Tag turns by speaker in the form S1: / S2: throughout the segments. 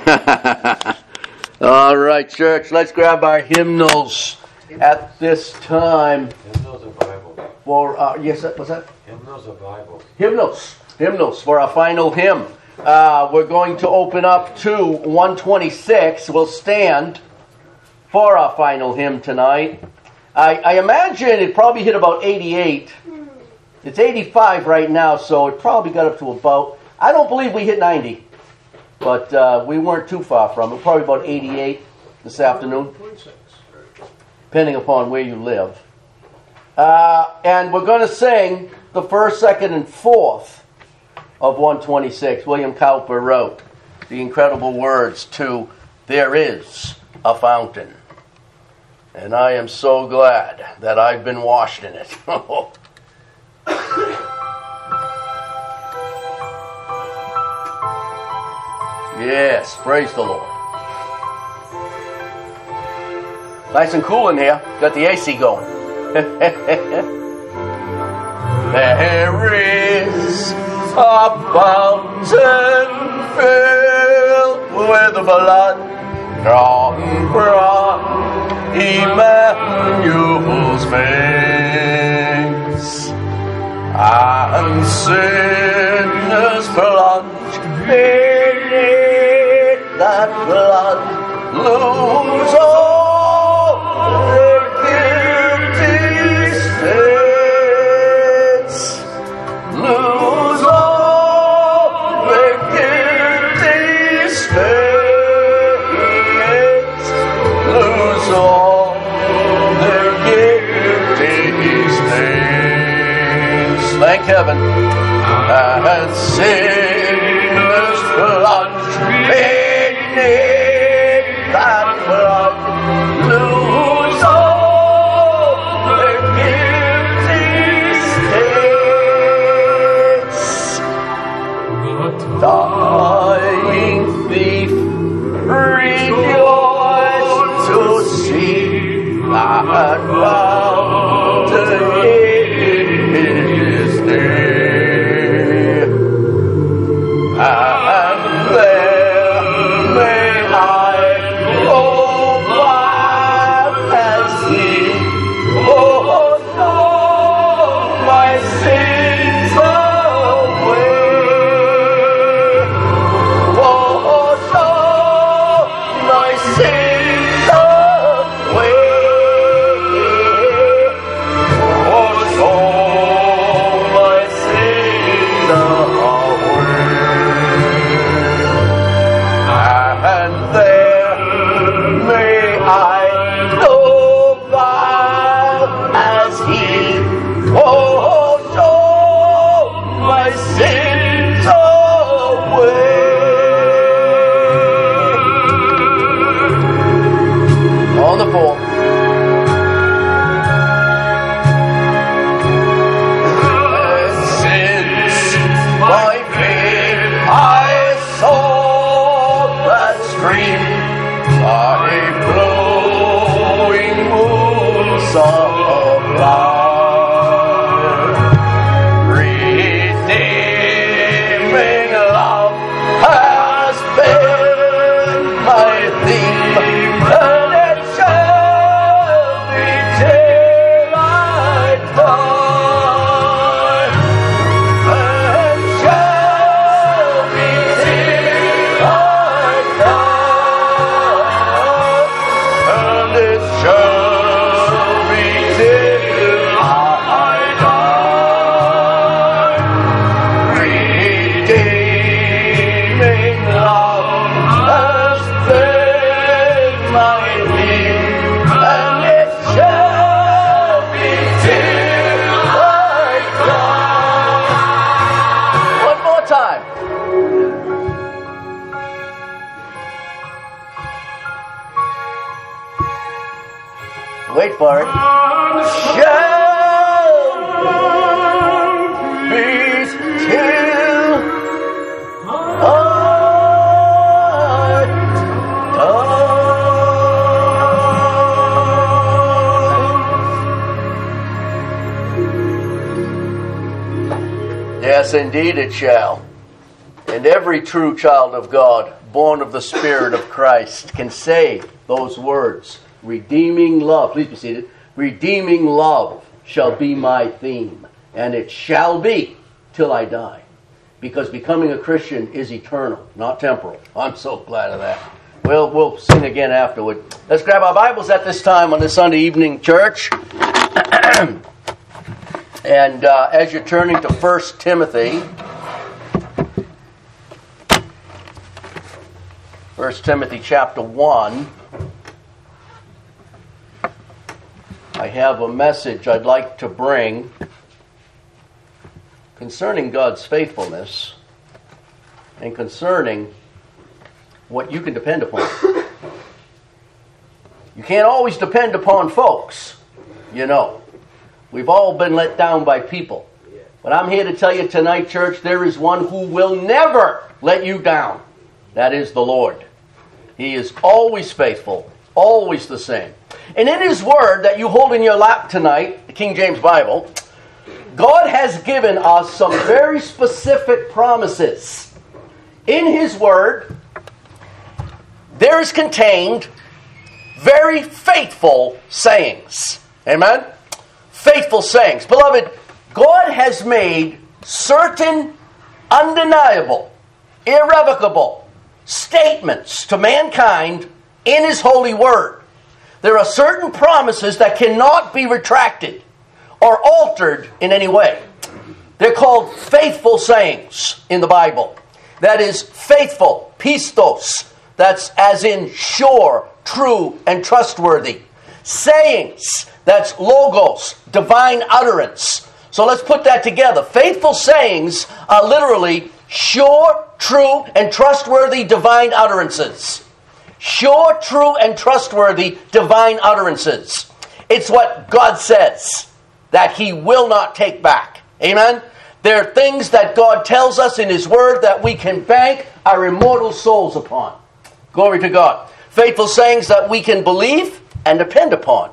S1: All right, church, let's grab our hymnals at this time.
S2: Hymnals or Bible?
S1: Yes, what's that?
S2: Hymnals or Bible?
S1: Hymnals for our final hymn. We're going to open up to 126. We'll stand for our final hymn tonight. I imagine it probably hit about 88. It's 85 right now, so it probably got up to about, I don't believe we hit 90, but we weren't too far from it. Probably about 88 this afternoon, depending upon where you live. And we're going to sing the first, second, and fourth of 126. William Cowper wrote the incredible words to "There is a Fountain." And I am so glad that I've been washed in it. Yes, praise the Lord. Nice and cool in here. Got the AC going. There is a fountain filled with blood drawn from Emmanuel's veins, and sinners plunge beneath that blood, lose all their guilty stains, lose all their guilty stains, lose all their guilty stains. Thank heaven. And sinners plunge beneath that blood, lose all their guilty stains. Dying thief, rejoice to see that fountain is near. And there may I go by and see, my sins away. My sins away. My sins away. And there may I go by as he my sins away. On the floor. Since my faith I saw that stream by blowing moons of light, redeeming love has been my theme, and it shall be till I die, and shall be till I die, and it shall be till I die. Redeeming love has been my theme, and it shall be till I die. One more time. Wait for it. Shall be till I die. Yes, indeed it shall. And every true child of God born of the Spirit of Christ can say those words. Redeeming love. Please be seated. Redeeming love shall be my theme, and it shall be till I die. Because becoming a Christian is eternal, not temporal. I'm so glad of that. We'll sing again afterward. Let's grab our Bibles at this time on this Sunday evening, church. And as you're turning to 1 Timothy, 1 Timothy chapter 1, I have a message I'd like to bring concerning God's faithfulness and concerning what you can depend upon. You can't always depend upon folks, you know. We've all been let down by people. But I'm here to tell you tonight, church, there is one who will never let you down. That is the Lord. He is always faithful, always the same. And in His Word that you hold in your lap tonight, the King James Bible, God has given us some very specific promises. In His Word, there is contained very faithful sayings. Amen? Faithful sayings. Beloved, God has made certain undeniable, irrevocable statements to mankind in His holy word. There are certain promises that cannot be retracted or altered in any way. They're called faithful sayings in the Bible. That is faithful, pistos. That's as in sure, true, and trustworthy. Sayings. That's logos, divine utterance. So let's put that together. Faithful sayings are literally sure, true, and trustworthy divine utterances. Sure, true, and trustworthy divine utterances. It's what God says that He will not take back. Amen? There are things that God tells us in His Word that we can bank our immortal souls upon. Glory to God. Faithful sayings that we can believe and depend upon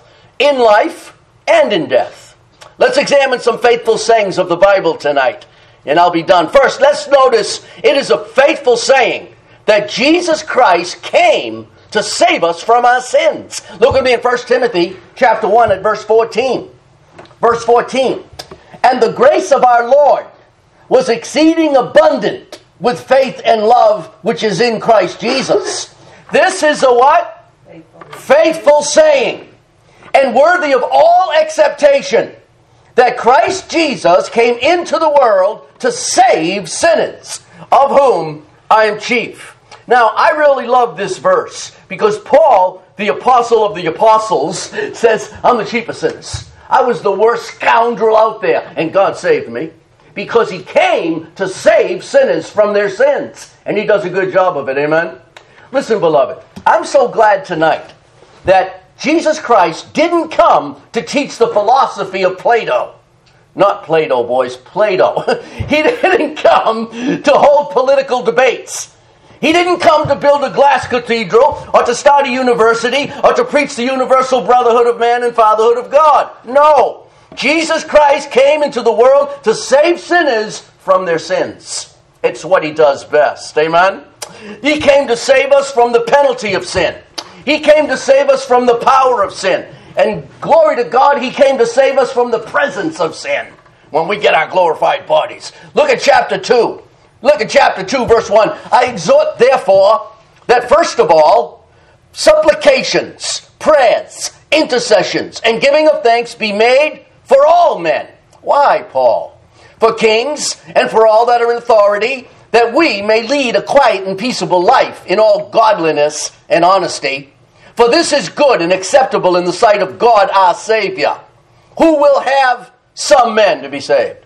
S1: in life and in death. Let's examine some faithful sayings of the Bible tonight, and I'll be done. First, let's notice it is a faithful saying that Jesus Christ came to save us from our sins. Look with me in 1 Timothy chapter 1 at verse 14. Verse 14. And the grace of our Lord was exceeding abundant with faith and love which is in Christ Jesus. This is a what? Faithful saying. And worthy of all acceptation, that Christ Jesus came into the world to save sinners, of whom I am chief. Now, I really love this verse, because Paul, the apostle of the apostles, says, I'm the chief of sinners. I was the worst scoundrel out there, and God saved me, because He came to save sinners from their sins. And He does a good job of it, amen? Listen, beloved, I'm so glad tonight that Jesus Christ didn't come to teach the philosophy of Plato. Not Plato, boys, Plato. He didn't come to hold political debates. He didn't come to build a glass cathedral or to start a university or to preach the universal brotherhood of man and fatherhood of God. No. Jesus Christ came into the world to save sinners from their sins. It's what He does best. Amen? He came to save us from the penalty of sin. He came to save us from the power of sin. And glory to God, He came to save us from the presence of sin when we get our glorified bodies. Look at chapter 2. Look at chapter 2, verse 1. I exhort, therefore, that first of all, supplications, prayers, intercessions, and giving of thanks be made for all men. Why, Paul? For kings and for all that are in authority, that we may lead a quiet and peaceable life in all godliness and honesty. For this is good and acceptable in the sight of God our Savior, who will have some men to be saved.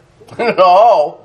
S1: No,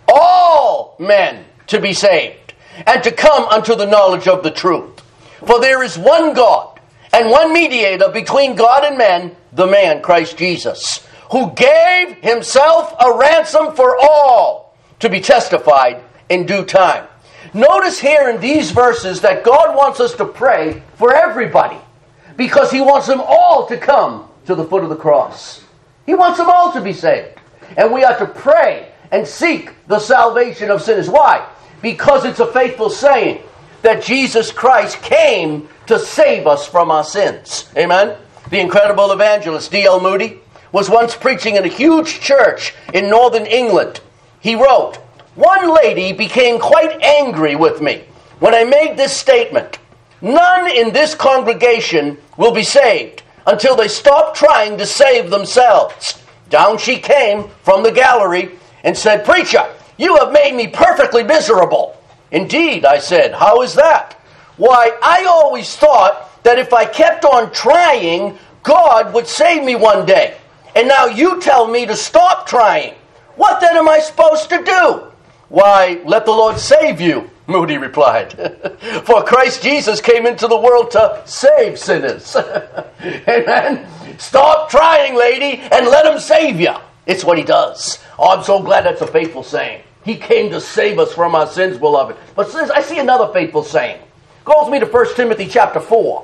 S1: all men to be saved, and to come unto the knowledge of the truth. For there is one God, and one mediator between God and men, the man Christ Jesus, who gave Himself a ransom for all, to be testified in due time. Notice here in these verses that God wants us to pray for everybody, because He wants them all to come to the foot of the cross. He wants them all to be saved. And we are to pray and seek the salvation of sinners. Why? Because it's a faithful saying that Jesus Christ came to save us from our sins. Amen? The incredible evangelist D.L. Moody was once preaching in a huge church in northern England. He wrote, "One lady became quite angry with me when I made this statement. None in this congregation will be saved until they stop trying to save themselves. Down she came from the gallery and said, 'Preacher, you have made me perfectly miserable.' 'Indeed,' I said, 'how is that?' 'Why, I always thought that if I kept on trying, God would save me one day. And now you tell me to stop trying. What then am I supposed to do?' 'Why, let the Lord save you,' Moody replied. 'For Christ Jesus came into the world to save sinners.'" Amen. Stop trying, lady, and let him save you. It's what he does. Oh, I'm so glad that's a faithful saying. He came to save us from our sins, beloved. But I see another faithful saying. Goes me to 1 Timothy chapter 4.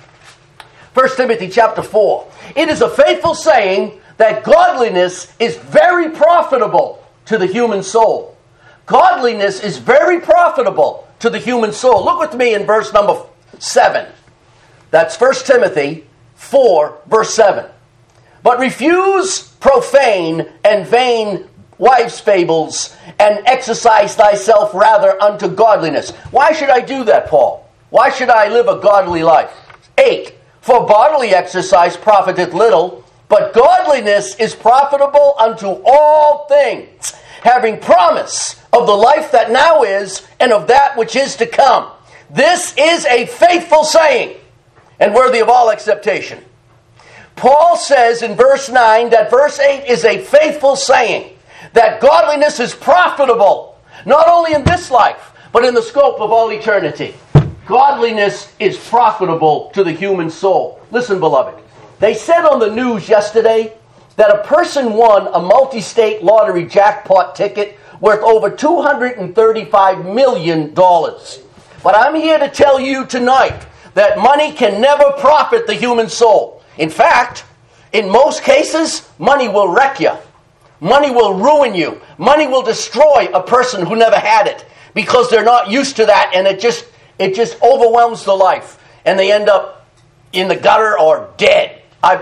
S1: 1 Timothy chapter 4. It is a faithful saying that godliness is very profitable to the human soul. Godliness is very profitable to the human soul. Look with me in verse number 7. That's 1 Timothy 4, verse 7. "But refuse profane and vain wives' fables, and exercise thyself rather unto godliness." Why should I do that, Paul? Why should I live a godly life? 8. "For bodily exercise profiteth little, but godliness is profitable unto all things, having promise of the life that now is, and of that which is to come." This is a faithful saying, and worthy of all acceptation. Paul says in verse 9 that verse 8 is a faithful saying, that godliness is profitable, not only in this life, but in the scope of all eternity. Godliness is profitable to the human soul. Listen, beloved, they said on the news yesterday that a person won a multi-state lottery jackpot ticket worth over $235 million. But I'm here to tell you tonight that money can never profit the human soul. In fact, in most cases, money will wreck you. Money will ruin you. Money will destroy a person who never had it because they're not used to that, and it just overwhelms the life, and they end up in the gutter or dead.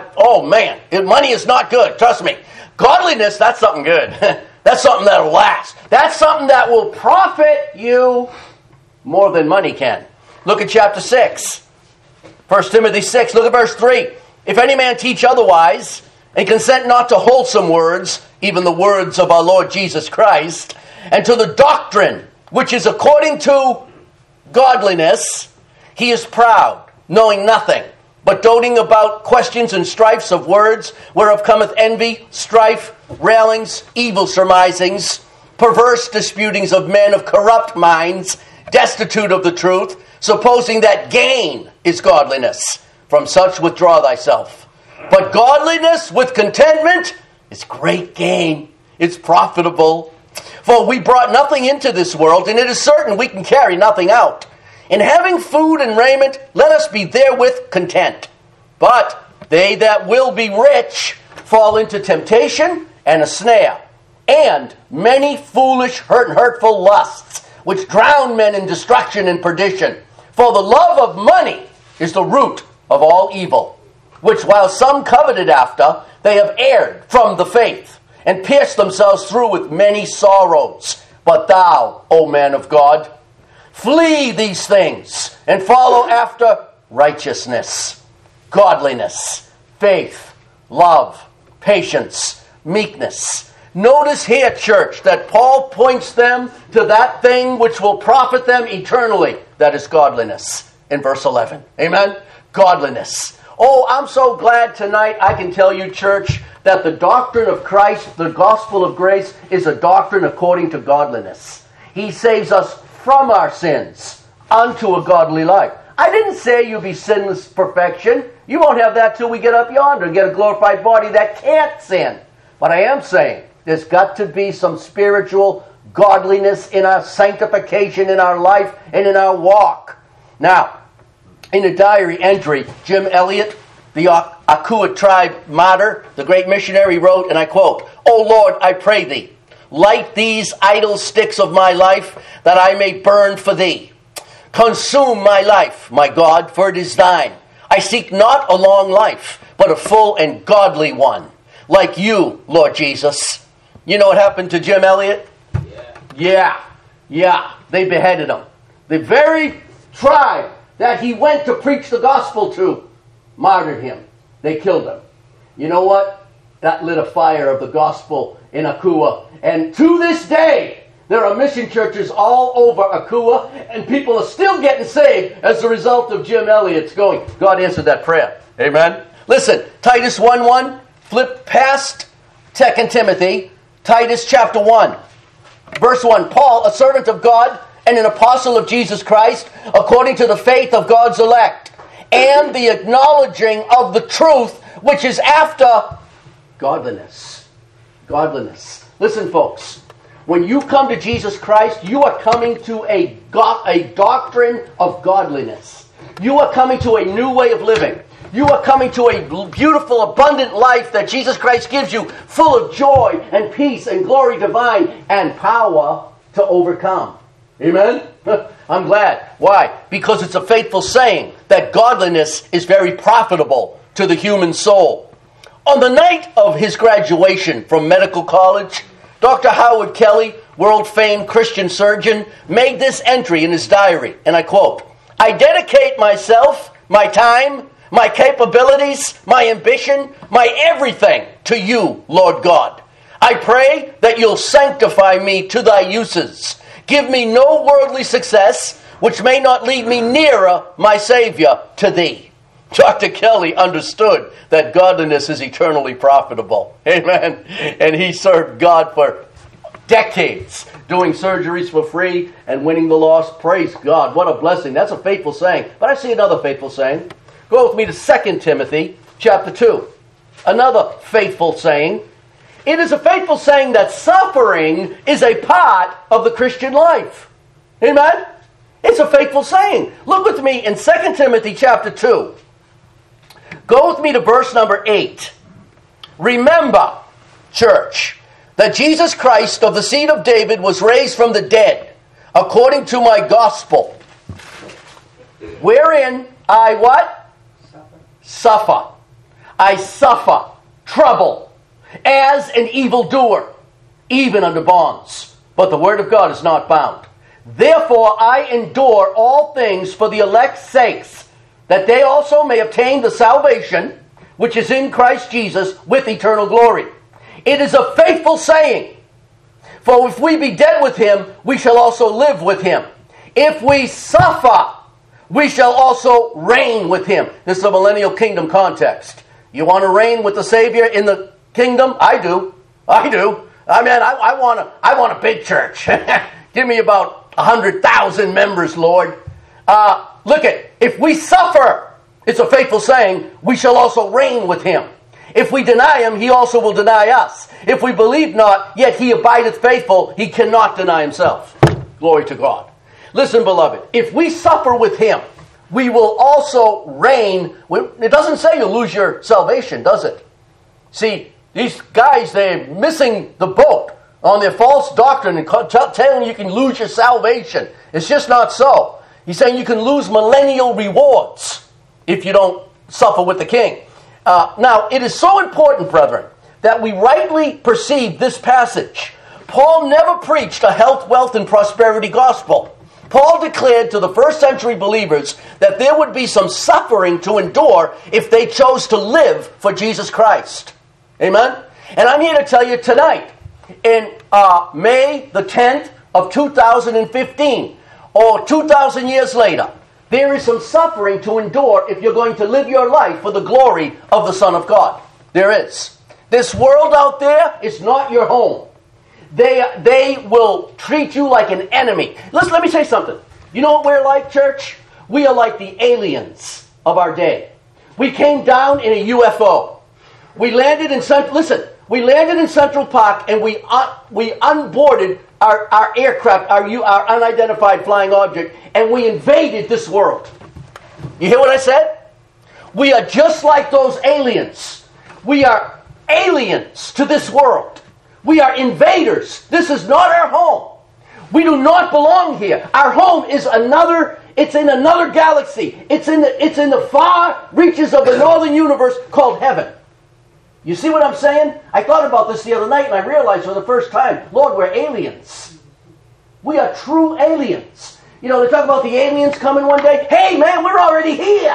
S1: Money is not good. Trust me. Godliness, that's something good. That's something that'll last. That's something that will profit you more than money can. Look at chapter 6. 1 Timothy 6, look at verse 3. "If any man teach otherwise, and consent not to wholesome words, even the words of our Lord Jesus Christ, and to the doctrine which is according to godliness, he is proud, knowing nothing, but doting about questions and strifes of words, whereof cometh envy, strife, railings, evil surmisings, perverse disputings of men of corrupt minds, destitute of the truth, supposing that gain is godliness. From such withdraw thyself. But godliness with contentment is great gain. It's profitable. For we brought nothing into this world, and it is certain we can carry nothing out. In having food and raiment, let us be therewith content. But they that will be rich fall into temptation and a snare, and many foolish and hurtful lusts, which drown men in destruction and perdition. For the love of money is the root of all evil, which while some coveted after, they have erred from the faith, and pierced themselves through with many sorrows. But thou, O man of God, flee these things, and follow after righteousness, godliness, faith, love, patience, meekness. Notice here, church, that Paul points them to that thing which will profit them eternally. That is godliness in verse 11. Amen? Godliness. Oh, I'm so glad tonight I can tell you, church, that the doctrine of Christ, the gospel of grace, is a doctrine according to godliness. He saves us from our sins unto a godly life. I didn't say you'll be sinless perfection. You won't have that till we get up yonder and get a glorified body that can't sin. But I am saying there's got to be some spiritual godliness in our sanctification, in our life, and in our walk. Now, in a diary entry, Jim Elliot, the Akua tribe martyr, the great missionary, wrote, and I quote, "O Lord, I pray thee, light these idle sticks of my life, that I may burn for thee. Consume my life, my God, for it is thine. I seek not a long life, but a full and godly one, like you, Lord Jesus. You know what happened to Jim Elliot? Yeah. They beheaded him. The very tribe that he went to preach the gospel to martyred him. They killed him. You know what? That lit a fire of the gospel in Akua. And to this day, there are mission churches all over Akua, and people are still getting saved as a result of Jim Elliot's going. God answered that prayer. Amen? Listen, Titus 1:1, flip past 2 Timothy, Titus chapter 1, verse 1. Paul, a servant of God and an apostle of Jesus Christ, according to the faith of God's elect, and the acknowledging of the truth which is after godliness. Godliness. Listen, folks. When you come to Jesus Christ, you are coming to a doctrine of godliness. You are coming to a new way of living. You are coming to a beautiful, abundant life that Jesus Christ gives you, full of joy and peace and glory divine and power to overcome. Amen? I'm glad. Why? Because it's a faithful saying that godliness is very profitable to the human soul. On the night of his graduation from medical college, Dr. Howard Kelly, world-famed Christian surgeon, made this entry in his diary, and I quote, I dedicate myself, my time, my capabilities, my ambition, my everything to you, Lord God. I pray that you'll sanctify me to thy uses. Give me no worldly success, which may not lead me nearer my Savior to thee. Dr. Kelly understood that godliness is eternally profitable. Amen. And he served God for decades, doing surgeries for free and winning the lost. Praise God. What a blessing. That's a faithful saying. But I see another faithful saying. Go with me to 2 Timothy chapter 2. Another faithful saying. It is a faithful saying that suffering is a part of the Christian life. Amen? It's a faithful saying. Look with me in 2 Timothy chapter 2. Go with me to verse number 8. Remember, church, that Jesus Christ of the seed of David was raised from the dead, according to my gospel, wherein I what? Suffer. I suffer trouble as an evildoer, even under bonds. But the word of God is not bound. Therefore I endure all things for the elect's sakes, that they also may obtain the salvation which is in Christ Jesus with eternal glory. It is a faithful saying. For if we be dead with him, we shall also live with him. If we suffer, we shall also reign with him. This is a millennial kingdom context. You want to reign with the Savior in the kingdom? I do. I mean, I want a big church. Give me about 100,000 members, Lord. Look it. If we suffer, it's a faithful saying, we shall also reign with him. If we deny him, he also will deny us. If we believe not, yet he abideth faithful, he cannot deny himself. Glory to God. Listen, beloved, if we suffer with him, we will also reign. It doesn't say you lose your salvation, does it? See, these guys, they're missing the boat on their false doctrine and telling you can lose your salvation. It's just not so. He's saying you can lose millennial rewards if you don't suffer with the king. Now, it is so important, brethren, that we rightly perceive this passage. Paul never preached a health, wealth, and prosperity gospel. Paul declared to the first century believers that there would be some suffering to endure if they chose to live for Jesus Christ. Amen? And I'm here to tell you tonight, in May the 10th of 2015, or 2,000 years later, there is some suffering to endure if you're going to live your life for the glory of the Son of God. There is. This world out there is not your home. They will treat you like an enemy. Listen, let me say something. You know what we're like, church? We are like the aliens of our day. We came down in a UFO. We landed in Central Park and we unboarded our aircraft, our unidentified flying object, and we invaded this world. You hear what I said? We are just like those aliens. We are aliens to this world. We are invaders. This is not our home. We do not belong here. Our home is another It's in another galaxy. It's in the far reaches of the northern universe called heaven. You see what I'm saying? I thought about this the other night and I realized for the first time, Lord, we're aliens. We are true aliens. You know, they talk about the aliens coming one day. Hey, man, we're already here.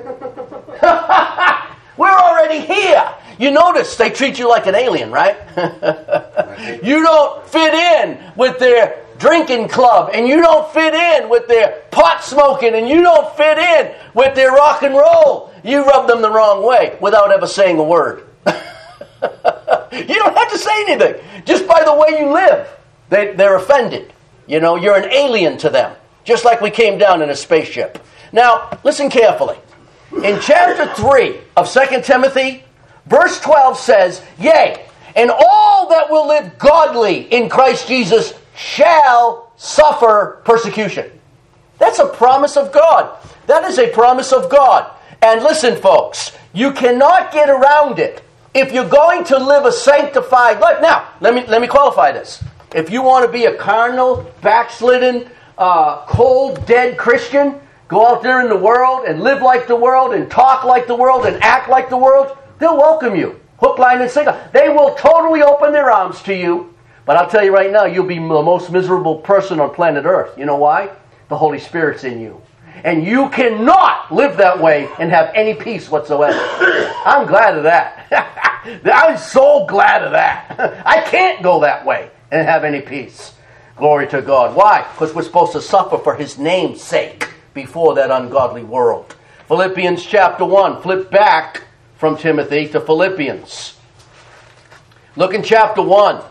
S1: We're already here. You notice they treat you like an alien, right? You don't fit in with their drinking club, and you don't fit in with their pot smoking, and you don't fit in with their rock and roll. You rub them the wrong way without ever saying a word. You don't have to say anything. Just by the way you live, they're offended. You know, you're an alien to them. Just like we came down in a spaceship. Now, listen carefully. In chapter 3 of 2 Timothy, verse 12 says, Yea, and all that will live godly in Christ Jesus shall suffer persecution. That's a promise of God. That is a promise of God. And listen, folks, you cannot get around it. If you're going to live a sanctified life. Now, let me qualify this. If you want to be a carnal, backslidden, cold, dead Christian, go out there in the world and live like the world and talk like the world and act like the world, they'll welcome you. Hook, line, and sinker. They will totally open their arms to you. But I'll tell you right now, you'll be the most miserable person on planet Earth. You know why? The Holy Spirit's in you. And you cannot live that way and have any peace whatsoever. I'm glad of that. I'm so glad of that. I can't go that way and have any peace. Glory to God. Why? Because we're supposed to suffer for His name's sake before that ungodly world. Philippians chapter 1. Flip back from Timothy to Philippians. Look in chapter 1.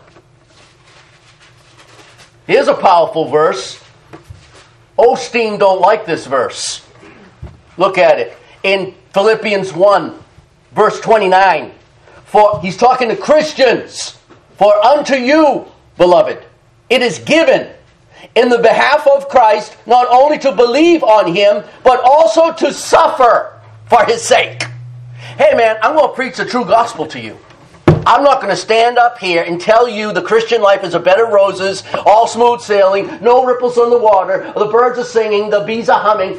S1: Here's a powerful verse. Osteen don't like this verse. Look at it. In Philippians 1, verse 29. For he's talking to Christians. For unto you, beloved, it is given in the behalf of Christ not only to believe on Him, but also to suffer for His sake. Hey man, I'm going to preach the true gospel to you. I'm not going to stand up here and tell you the Christian life is a bed of roses, all smooth sailing, no ripples on the water, the birds are singing, the bees are humming.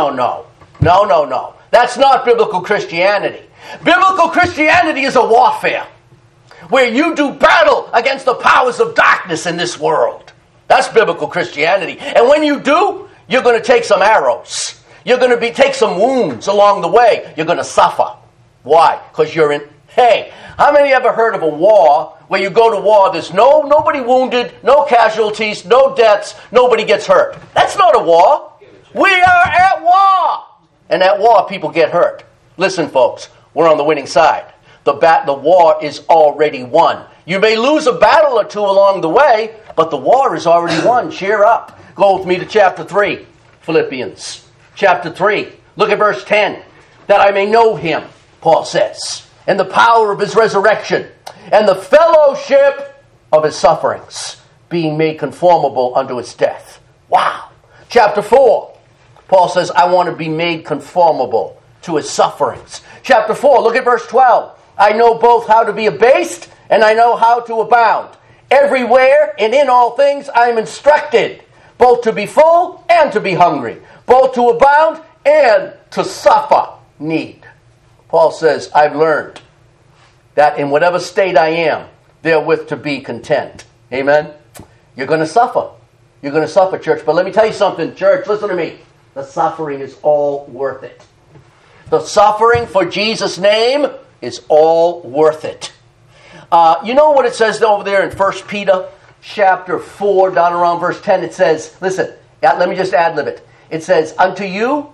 S1: No. That's not biblical Christianity. Biblical Christianity is a warfare where you do battle against the powers of darkness in this world. That's biblical Christianity. And when you do, you're going to take some arrows. You're going to take some wounds along the way. You're going to suffer. Why? Because you're in... Hey, how many ever heard of a war where you go to war, there's nobody wounded, no casualties, no deaths, nobody gets hurt? That's not a war. We are at war. And at war, people get hurt. Listen, folks, we're on the winning side. The war is already won. You may lose a battle or two along the way, but the war is already won. Cheer up. Go with me to chapter 3, Philippians. Chapter 3. Look at verse 10. That I may know Him, Paul says, and the power of His resurrection, and the fellowship of His sufferings, being made conformable unto His death. Wow. Chapter 4. Paul says, I want to be made conformable to His sufferings. Chapter 4, look at verse 12. I know both how to be abased, and I know how to abound. Everywhere and in all things I am instructed, both to be full and to be hungry, both to abound and to suffer need. Paul says, I've learned that in whatever state I am, therewith to be content. Amen? You're going to suffer. You're going to suffer, church. But let me tell you something, church. Listen to me. The suffering is all worth it. The suffering for Jesus' name is all worth it. You know what it says over there in 1 Peter chapter 4, down around verse 10? It says, listen, let me just ad-lib it. It says, unto you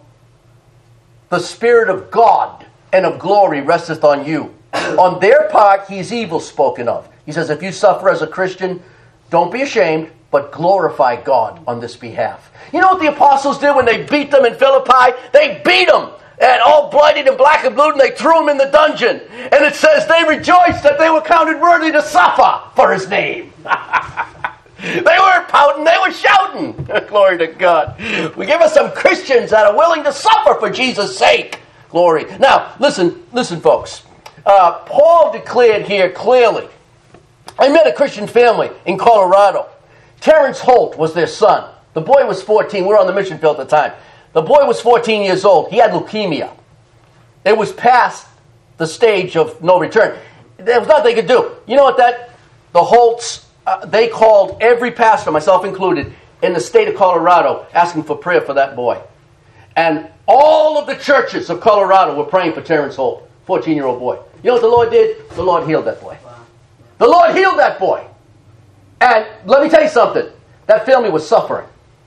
S1: the Spirit of God and of glory resteth on you. On their part, He is evil spoken of. He says, if you suffer as a Christian, don't be ashamed, but glorify God on this behalf. You know what the apostles did when they beat them in Philippi? They beat them, and all bloodied and black and blue, and they threw them in the dungeon. And it says they rejoiced that they were counted worthy to suffer for His name. They weren't pouting, they were shouting. Glory to God. We give us some Christians that are willing to suffer for Jesus' sake. Glory. Now, listen, folks. Paul declared here clearly. I met a Christian family in Colorado. Terrence Holt was their son. The boy was 14. We were on the mission field at the time. The boy was 14 years old. He had leukemia. It was past the stage of no return. There was nothing they could do. You know what the Holtz, they called every pastor, myself included, in the state of Colorado asking for prayer for that boy. And all of the churches of Colorado were praying for Terrence Holt, 14-year-old boy. You know what the Lord did? The Lord healed that boy. The Lord healed that boy. And let me tell you something. That family was suffering.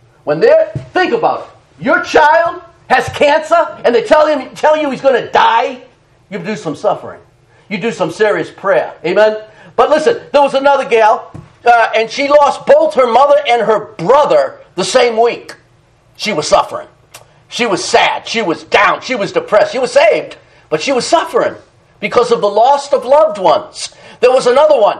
S1: Think about it. Your child has cancer and they tell you he's going to die. You do some suffering. You do some serious prayer. Amen? But listen, there was another gal, and she lost both her mother and her brother the same week. She was suffering. She was sad. She was down. She was depressed. She was saved, but she was suffering because of the loss of loved ones. There was another one,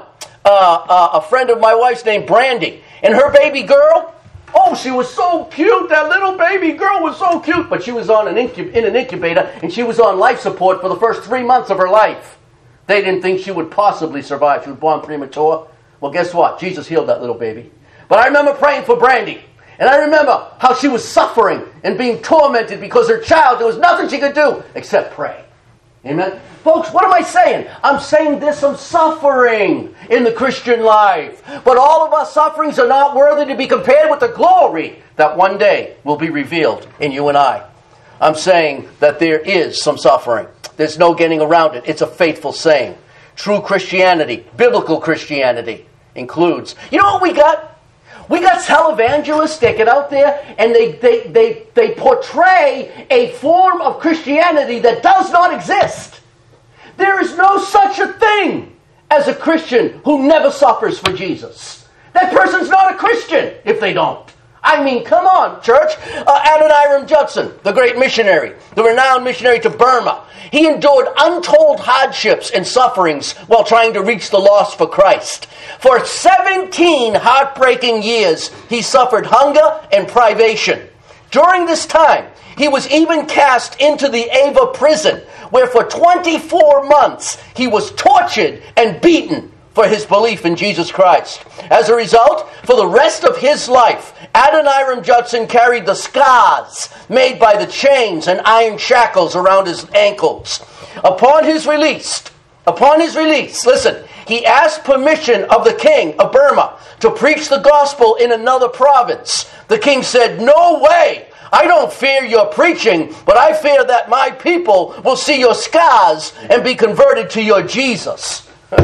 S1: a friend of my wife's named Brandy, and her baby girl, she was so cute. That little baby girl was so cute, but she was in an incubator, and she was on life support for the first 3 months of her life. They didn't think she would possibly survive. She was born premature. Well, guess what? Jesus healed that little baby. But I remember praying for Brandy. And I remember how she was suffering and being tormented because her child, there was nothing she could do except pray. Amen? Folks, what am I saying? I'm saying there's some suffering in the Christian life. But all of our sufferings are not worthy to be compared with the glory that one day will be revealed in you and I. I'm saying that there is some suffering. There's no getting around it. It's a faithful saying. True Christianity, biblical Christianity, includes. You know what we got? We got televangelists that get out there and they portray a form of Christianity that does not exist. There is no such a thing as a Christian who never suffers for Jesus. That person's not a Christian if they don't. I mean, come on, church. Adoniram Judson, the great missionary, the renowned missionary to Burma, he endured untold hardships and sufferings while trying to reach the lost for Christ. For 17 heartbreaking years, he suffered hunger and privation. During this time, he was even cast into the Ava prison, where for 24 months he was tortured and beaten for his belief in Jesus Christ. As a result, for the rest of his life, Adoniram Judson carried the scars made by the chains and iron shackles around his ankles. Upon his release, listen, he asked permission of the king of Burma to preach the gospel in another province. The king said, "No way! I don't fear your preaching, but I fear that my people will see your scars and be converted to your Jesus."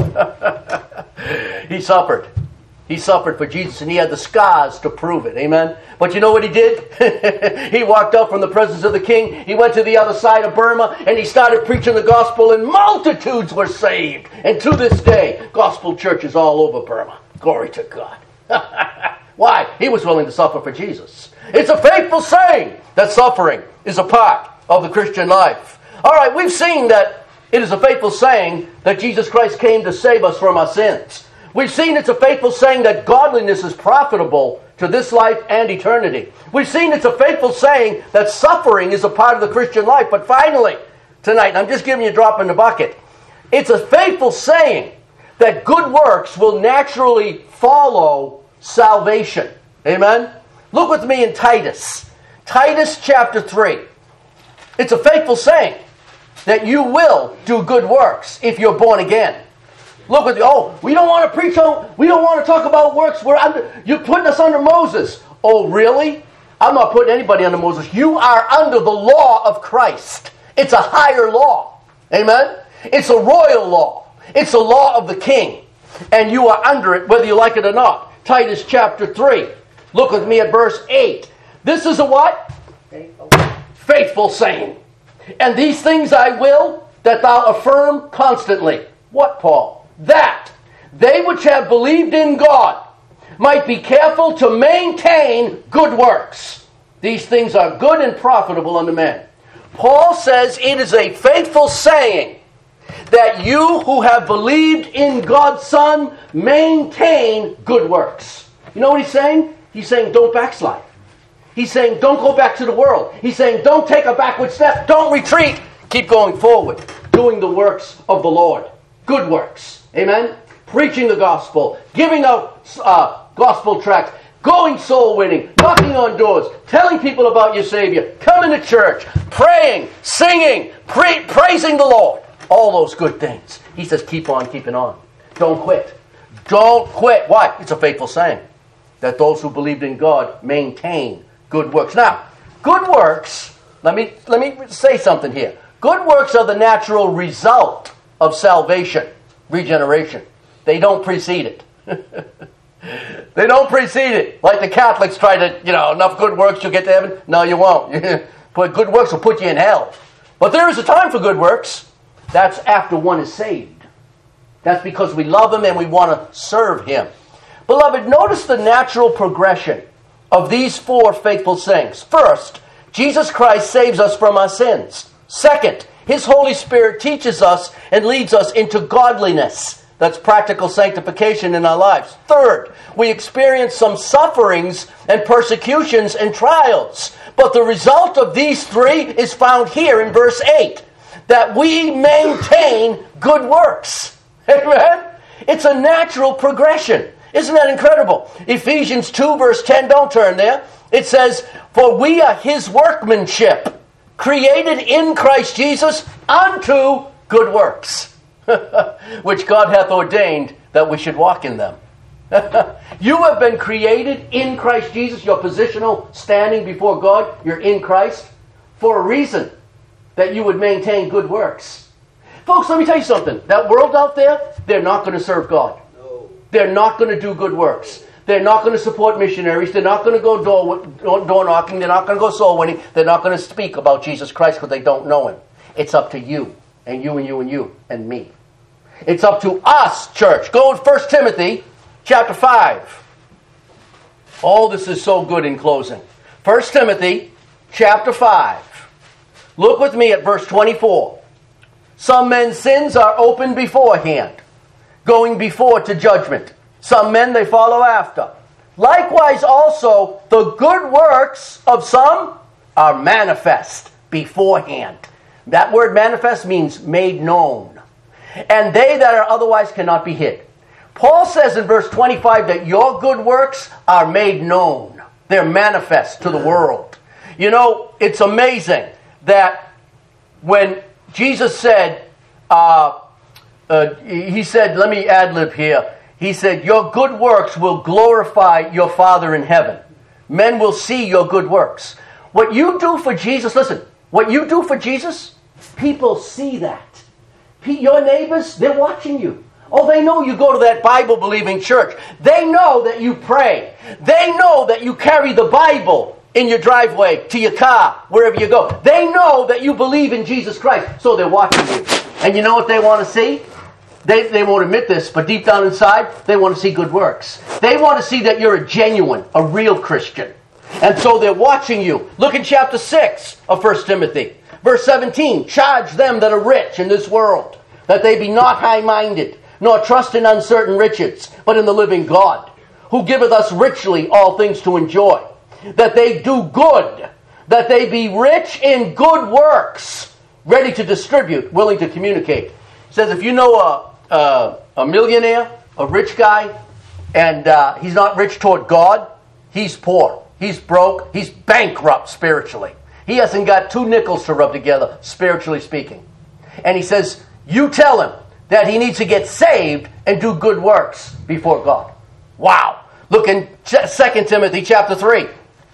S1: He suffered. He suffered for Jesus, and he had the scars to prove it. Amen? But you know what he did? He walked up from the presence of the king. He went to the other side of Burma, and he started preaching the gospel, and multitudes were saved. And to this day, gospel churches all over Burma. Glory to God. Why? He was willing to suffer for Jesus. It's a faithful saying that suffering is a part of the Christian life. All right, we've seen that it is a faithful saying that Jesus Christ came to save us from our sins. We've seen it's a faithful saying that godliness is profitable to this life and eternity. We've seen it's a faithful saying that suffering is a part of the Christian life. But finally, tonight, and I'm just giving you a drop in the bucket, it's a faithful saying that good works will naturally follow salvation. Amen? Look with me in Titus. Titus chapter 3. It's a faithful saying that you will do good works if you're born again. Look at we don't want to preach on, we don't want to talk about works. You're putting us under Moses. Oh, really? I'm not putting anybody under Moses. You are under the law of Christ. It's a higher law. Amen? It's a royal law. It's a law of the king. And you are under it whether you like it or not. Titus chapter 3. Look with me at verse 8. This is a what? Faithful saying. And these things I will, that thou affirm constantly. What, Paul? That they which have believed in God might be careful to maintain good works. These things are good and profitable unto men. Paul says it is a faithful saying that you who have believed in God's Son maintain good works. You know what he's saying? He's saying don't backslide. He's saying don't go back to the world. He's saying don't take a backward step. Don't retreat. Keep going forward. Doing the works of the Lord. Good works. Amen? Preaching the gospel. Giving out gospel tracts. going soul winning, knocking on doors, telling people about your Savior, coming to church, praying, singing, praising the Lord. All those good things. He says, keep on keeping on. Don't quit. Don't quit. Why? It's a faithful saying that those who believed in God maintain good works. Now, good works, let me say something here. Good works are the natural result of salvation, regeneration. They don't precede it. They don't precede it. Like the Catholics try to, enough good works, you'll get to heaven. No, you won't. But good works will put you in hell. But there is a time for good works. That's after one is saved. That's because we love Him and we want to serve Him. Beloved, notice the natural progression of these four faithful sayings. First, Jesus Christ saves us from our sins. Second, His Holy Spirit teaches us and leads us into godliness. That's practical sanctification in our lives. Third, we experience some sufferings and persecutions and trials. But the result of these three is found here in verse 8. That we maintain good works. Amen? It's a natural progression. Isn't that incredible? Ephesians 2 verse 10, don't turn there. It says, for we are His workmanship, created in Christ Jesus unto good works, which God hath ordained that we should walk in them. You have been created in Christ Jesus, your positional standing before God, you're in Christ, for a reason, that you would maintain good works. Folks, let me tell you something. That world out there, they're not going to serve God. No. They're not going to do good works. They're not going to support missionaries. They're not going to go door knocking. They're not going to go soul winning. They're not going to speak about Jesus Christ because they don't know Him. It's up to you, and you, and you, and you, and me. It's up to us, church. Go in 1 Timothy chapter 5. Oh, this is so good in closing. 1 Timothy chapter 5. Look with me at verse 24. Some men's sins are open beforehand, going before to judgment. Some men they follow after. Likewise also, the good works of some are manifest beforehand. That word manifest means made known. And they that are otherwise cannot be hid. Paul says in verse 25 that your good works are made known. They're manifest to the world. It's amazing that when Jesus said, He said, let me ad-lib here. He said, your good works will glorify your Father in heaven. Men will see your good works. What you do for Jesus, listen, what you do for Jesus, people see that. Your neighbors, they're watching you. Oh, they know you go to that Bible-believing church. They know that you pray. They know that you carry the Bible in your driveway, to your car, wherever you go. They know that you believe in Jesus Christ, so they're watching you. And you know what they want to see? They won't admit this, but deep down inside, they want to see good works. They want to see that you're a genuine, a real Christian. And so they're watching you. Look in chapter 6 of 1 Timothy. Verse 17, charge them that are rich in this world, that they be not high-minded, nor trust in uncertain riches, but in the living God, who giveth us richly all things to enjoy. That they do good, that they be rich in good works, ready to distribute, willing to communicate. It says if you know a millionaire, a rich guy, and he's not rich toward God, he's poor, he's broke, he's bankrupt spiritually. He hasn't got 2 nickels to rub together, spiritually speaking. And he says, you tell him that he needs to get saved and do good works before God. Wow. Look in 2 Timothy chapter 3.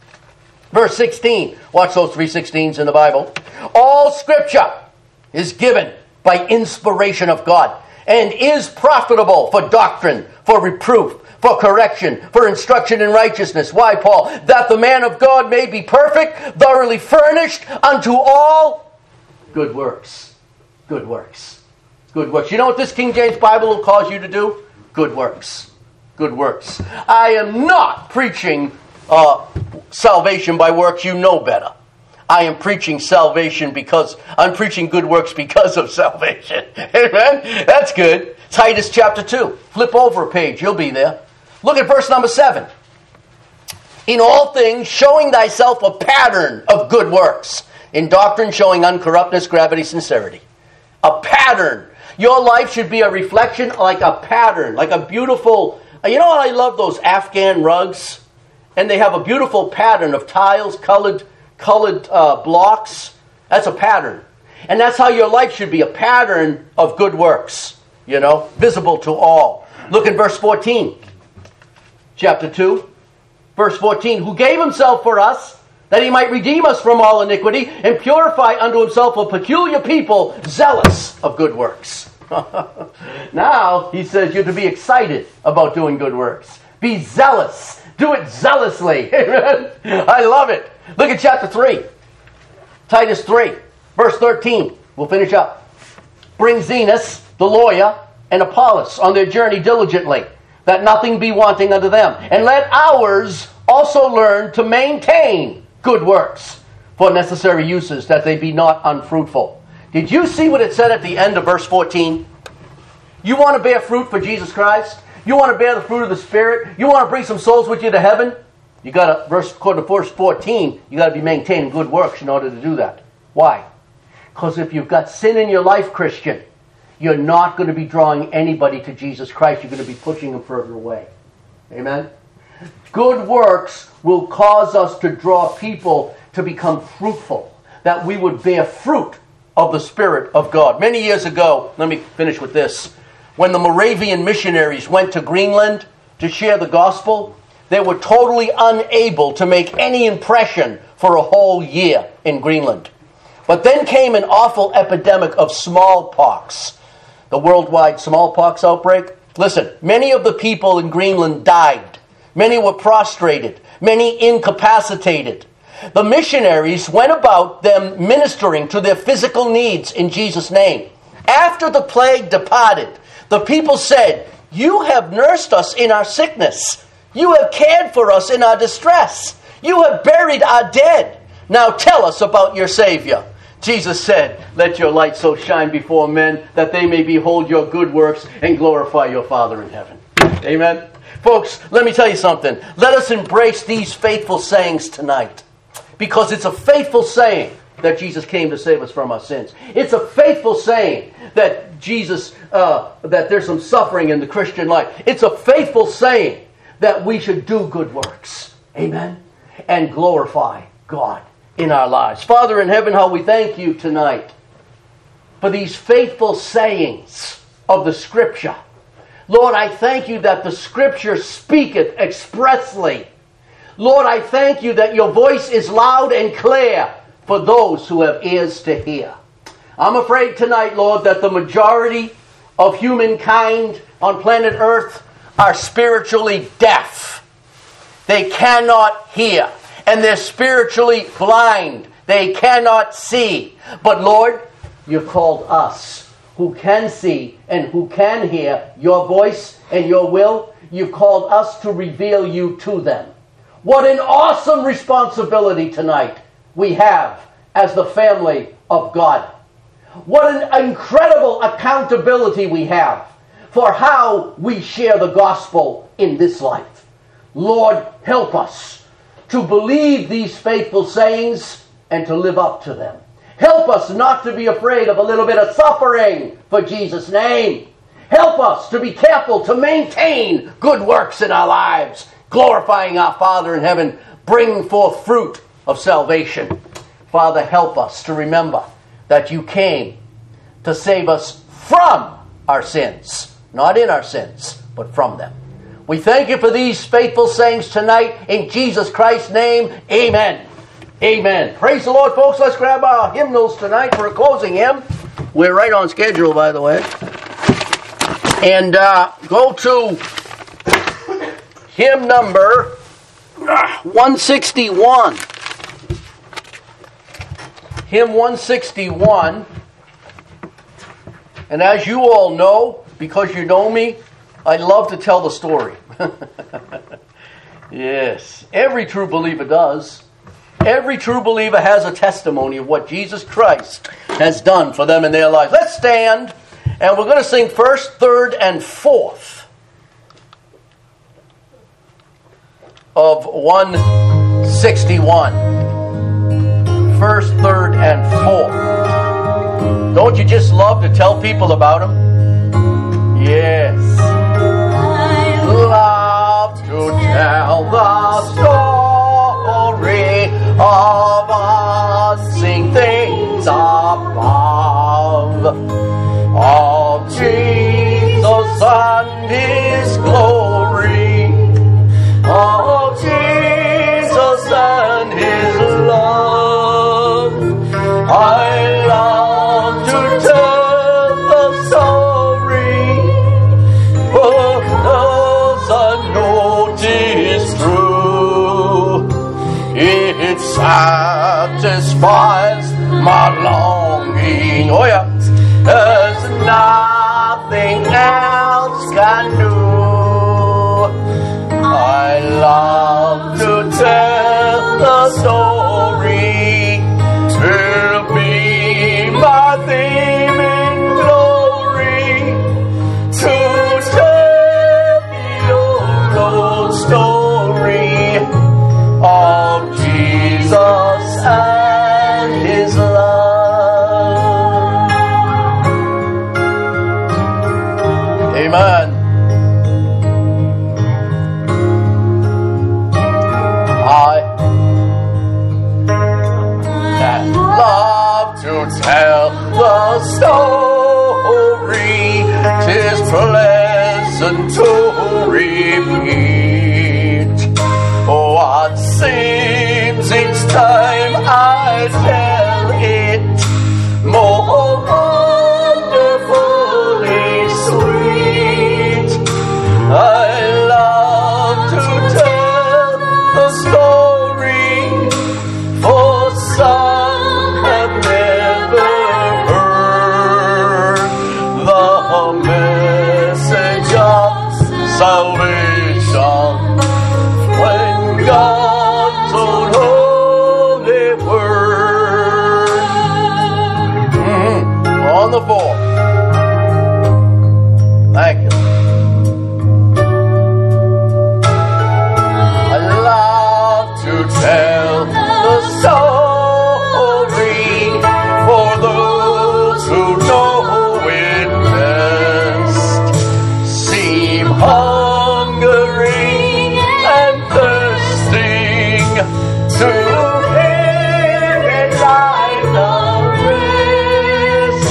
S1: Verse 16. Watch those 3 16s in the Bible. All Scripture is given by inspiration of God and is profitable for doctrine, for reproof, for correction, for instruction in righteousness. Why, Paul? That the man of God may be perfect, thoroughly furnished unto all good works. Good works. Good works. You know what this King James Bible will cause you to do? Good works. Good works. I am not preaching salvation by works. You know better. I am preaching salvation because I'm preaching good works because of salvation. Amen? That's good. Titus chapter 2. Flip over a page. You'll be there. Look at verse number 7. In all things, showing thyself a pattern of good works. In doctrine, showing uncorruptness, gravity, sincerity. A pattern. Your life should be a reflection like a pattern, like a beautiful... You know what? I love those Afghan rugs. and they have a beautiful pattern of tiles, colored blocks. That's a pattern. And that's how your life should be, a pattern of good works, visible to all. Look in verse 14, chapter 2, verse 14. Who gave himself for us, that he might redeem us from all iniquity, and purify unto himself a peculiar people, zealous of good works. Now, he says you're to be excited about doing good works. Be zealous. Do it zealously. Amen. I love it. Look at chapter 3. Titus 3, verse 13. We'll finish up. Bring Zenas, the lawyer, and Apollos on their journey diligently, that nothing be wanting unto them. And let ours also learn to maintain good works for necessary uses, that they be not unfruitful. Did you see what it said at the end of verse 14? You want to bear fruit for Jesus Christ? You want to bear the fruit of the Spirit? You want to bring some souls with you to heaven? You got to, according to verse 14, you got to be maintaining good works in order to do that. Why? Because if you've got sin in your life, Christian, you're not going to be drawing anybody to Jesus Christ. You're going to be pushing them further away. Amen? Good works will cause us to draw people to become fruitful, that we would bear fruit of the Spirit of God. Many years ago, let me finish with this. When the Moravian missionaries went to Greenland to share the gospel, they were totally unable to make any impression for a whole year in Greenland. But then came an awful epidemic of smallpox, the worldwide smallpox outbreak. Listen, many of the people in Greenland died. Many were prostrated, many incapacitated. The missionaries went about them ministering to their physical needs in Jesus' name. After the plague departed, the people said, "You have nursed us in our sickness. You have cared for us in our distress. You have buried our dead. Now tell us about your Savior." Jesus said, "Let your light so shine before men that they may behold your good works and glorify your Father in heaven." Amen. Folks, let me tell you something. Let us embrace these faithful sayings tonight, because it's a faithful saying that Jesus came to save us from our sins. It's a faithful saying that Jesus, that there's some suffering in the Christian life. It's a faithful saying that we should do good works. Amen. And glorify God in our lives. Father in heaven, how we thank you tonight for these faithful sayings of the Scripture. Lord, I thank you that the Scripture speaketh expressly. Lord, I thank you that your voice is loud and clear for those who have ears to hear. I'm afraid tonight, Lord, that the majority of humankind on planet Earth are spiritually deaf. They cannot hear. And they're spiritually blind. They cannot see. But Lord, you called us who can see and who can hear your voice and your will. You called us to reveal you to them. What an awesome responsibility tonight we have as the family of God. What an incredible accountability we have for how we share the gospel in this life. Lord, help us to believe these faithful sayings and to live up to them. Help us not to be afraid of a little bit of suffering for Jesus' name. Help us to be careful to maintain good works in our lives, glorifying our Father in heaven, bringing forth fruit of salvation. Father, help us to remember that you came to save us from our sins. Not in our sins, but from them. We thank you for these faithful sayings tonight. In Jesus Christ's name, amen. Amen. Praise the Lord, folks. Let's grab our hymnals tonight for a closing hymn. We're right on schedule, by the way. And go to hymn number 161. Hymn 161. And as you all know, because you know me, I love to tell the story. Yes, every true believer does. Every true believer has a testimony of what Jesus Christ has done for them in their lives. Let's stand, and we're going to sing first, third, and fourth of 161. First, third, and fourth. Don't you just love to tell people about him? Yes. I love to tell the story of unseen things above, of Jesus and His glory, of Jesus and His love. I love to tell the story, for those I know 'tis true. It satisfies my longing, oh yeah, as nothing else can do. I love to tell the story, will be my theme in glory, to tell the old story of Jesus and His love. Amen. Love to tell the story, 'tis pleasant to repeat what seems each time I tell it more wonderfully sweet. I love to tell the story, for some have never heard the message of salvation when God's own holy word. On the floor. Thank you. I love to tell the story for those who know it best, seem hungering and thirsting to hear it like the rest,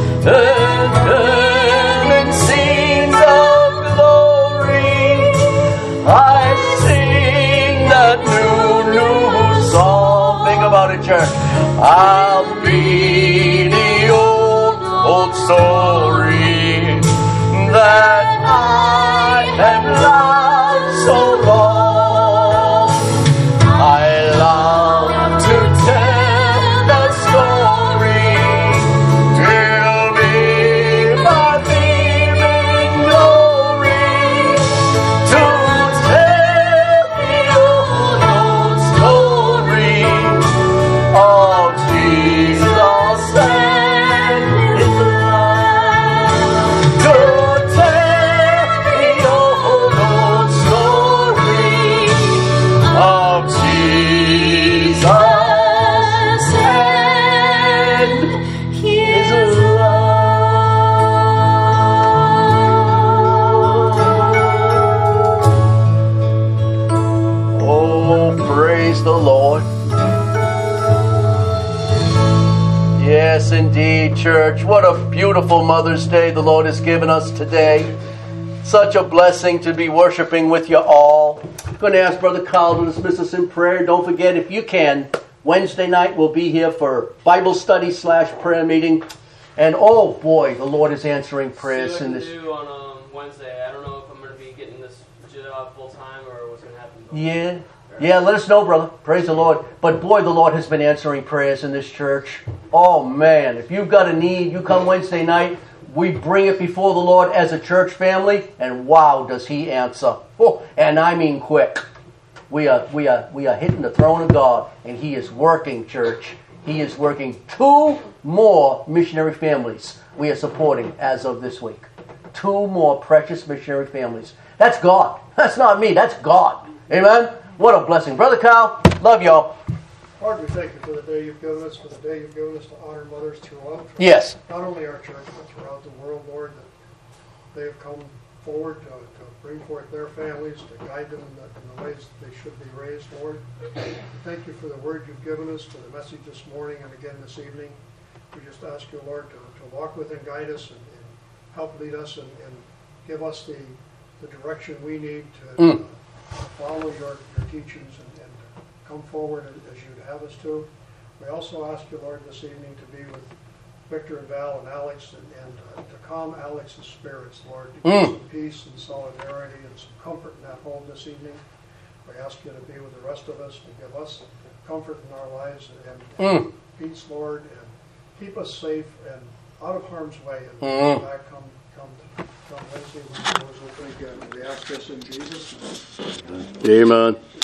S1: and in scenes of glory I sing that new song. Think about it, church. I'll be the old story that I have loved so long. I love to tell the story, will be my theme in glory, to tell the old story of Jesus and His love. To tell the old story of Jesus and His love. Oh, praise the Lord. Yes, indeed, church. What a beautiful Mother's Day the Lord has given us today. Such a blessing to be worshiping with you all. I'm going to ask Brother Carl to dismiss us in prayer. Don't forget, if you can, Wednesday night we'll be here for Bible study / prayer meeting. And oh boy, the Lord is answering prayers in this.
S3: See what I can do on Wednesday. I don't know if I'm going to be getting this job full time or what's going to happen.
S1: Yeah, let us know, brother. Praise the Lord. But boy, the Lord has been answering prayers in this church. Oh man, if you've got a need, you come Wednesday night. We bring it before the Lord as a church family, and wow, does He answer. Oh, and I mean quick. We are hitting the throne of God, and He is working, church. He is working 2 more missionary families we are supporting as of this week. 2 more precious missionary families. That's God. That's not me. That's God. Amen? What a blessing. Brother Kyle, love y'all.
S4: Lord, we thank you for the day you've given us, for the day you've given us to honor mothers throughout.
S1: Yes.
S4: Not only our church, but throughout the world, Lord, that they have come forward to bring forth their families, to guide them in the ways that they should be raised, Lord. Thank you for the word you've given us, for the message this morning and again this evening. We just ask you, Lord, to walk with and guide us and help lead us and give us the direction we need to follow your teachings and come forward as you'd have us to. We also ask you, Lord, this evening to be with Victor and Val and Alex and to calm Alex's spirits, Lord, to give some peace and solidarity and some comfort in that home this evening. We ask you to be with the rest of us, to give us comfort in our lives and peace, Lord, and keep us safe and out of harm's way and back come Wednesday when we close with again. We ask this in Jesus' name.
S1: Amen.